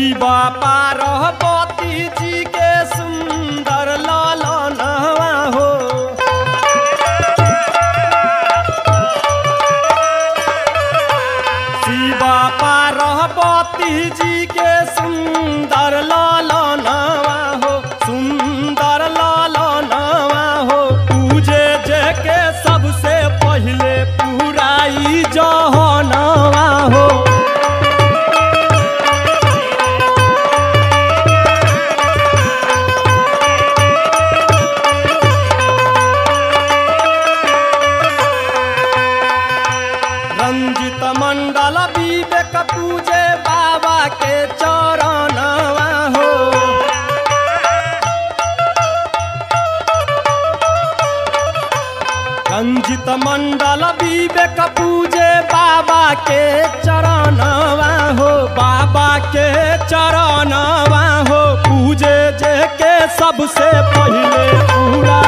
शिवा पार्वती जी के सुंदर लालनवा हो। शिवा पार्वती जी के सुंदर लालनवा हो, सुंदर लालनवा हो। पूजे जे के सबसे पहले पुराई जहनवा हो। रंजित मंडल विवेक पूजे बाबा के चरणवा हो। रंजित मंडल विवेक पूजे बाबा के चरणवा हो, बाबा के चरणवा हो। पूजे जे के सबसे पहले पूरा